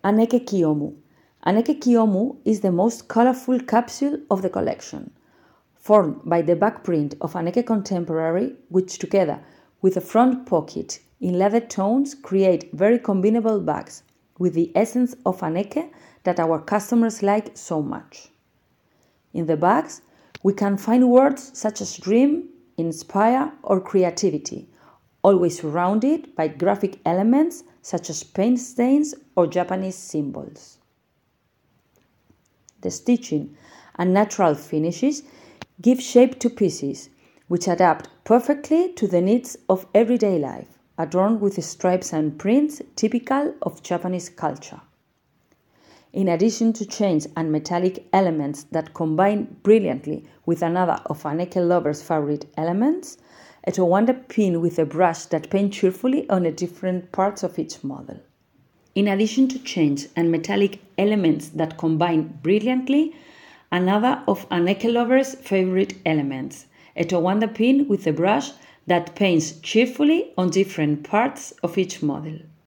Anneke Kiyomu. Anneke Kiyomu is the most colorful capsule of the collection. Formed by the backprint of Anneke Contemporary, which together with a front pocket in leather tones create very combinable bags with the essence of Anneke that our customers like so much. In the bags, we can find words such as dream, inspire, or creativity, always surrounded by graphic elements such as paint stains or Japanese symbols. The stitching and natural finishes give shape to pieces, which adapt perfectly to the needs of everyday life, adorned with stripes and prints typical of Japanese culture. In addition to chains and metallic elements that combine brilliantly with another of Anneke lovers' favorite elements, a Towanda pin with a brush that paints cheerfully on the different parts of each model. In addition to chains and metallic elements that combine brilliantly, another of Anneke lovers' favorite elements, a Towanda pin with a brush that paints cheerfully on different parts of each model.